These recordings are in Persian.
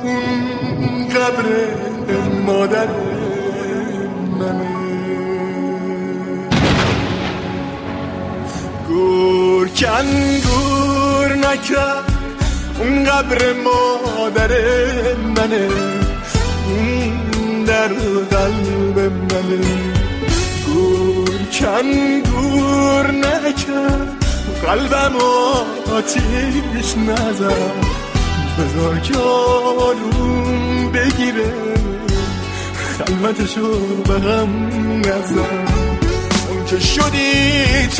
اون قبر مادر منه. گور کن گور نکن اون قبر مادر منه، اون در قلب منه. گور کن گور نکن قلبم آتیش نزن، بذار که آروم بگیره خلوتشو به هم نزن. اون که شدی تو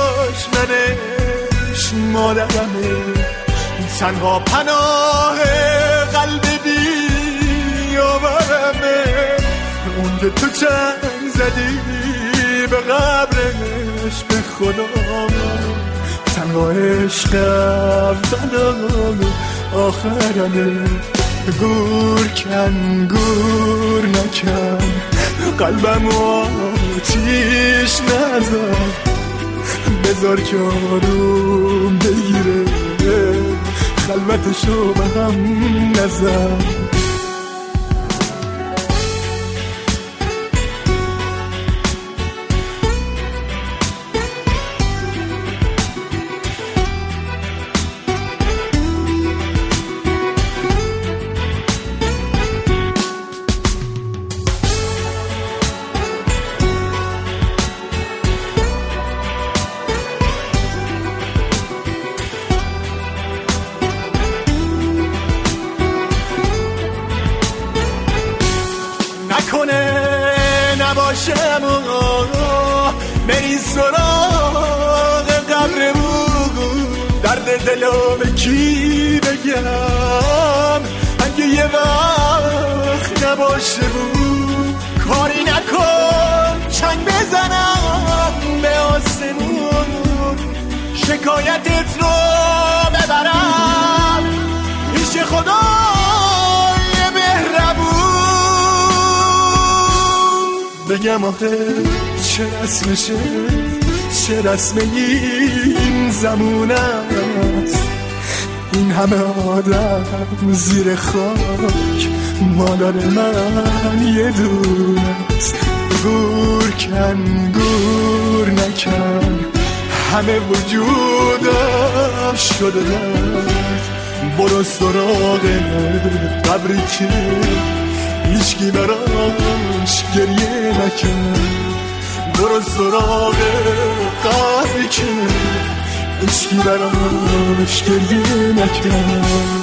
دشمنش مادرمه، تنها پناه قلب بیاورمه. اون که تو چنگ زدی به قبرش به خدا، تنها عشق اولم آخرمه. گور کن گور نکن قلبم آتیش نزن، بذار که آروم بگیره خلوتشو به هم نزن. نکنه نباشم بری سراغ قبر بود، درد دلم کی بگم اگه یه وقت نباشه بود. کاری نکن چنگ بزنم به آسمون، شکایتت رو ببرم پیش خدای مهربون. بگم آخه چه رسمشه، چه رسمه این زمون است، این همه آدم زیر خاک مادر من یه دونه است. گور کن گور نکن همه وجودم شده درد، برو سراغ قبری که هیچکی براش گریه نکرد. برو سراغ قبری که هیچکی براش گریه نکرد.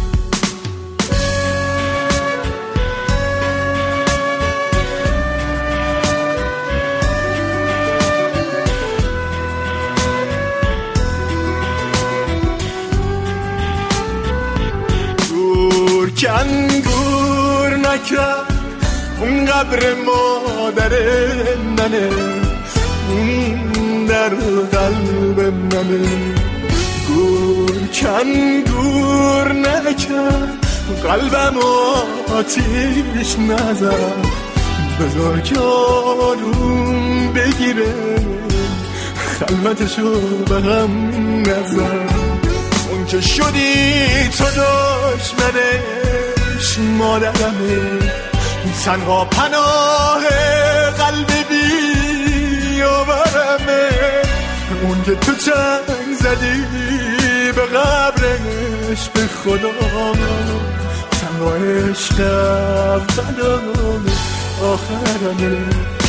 گور کن گور نکن اون قبر مادر منه، اون در قلب منه. گور کن گور نکن قلبم آتیش نزن، بذار که آروم بگیره خلوتشو به هم نزن. اون که شدی تو دشمنش مادرمه، تنها پناه قلب بیاورمه. اون که تو چنگ زدی به قبرش به خدا، تنها عشق اولم آخرمه.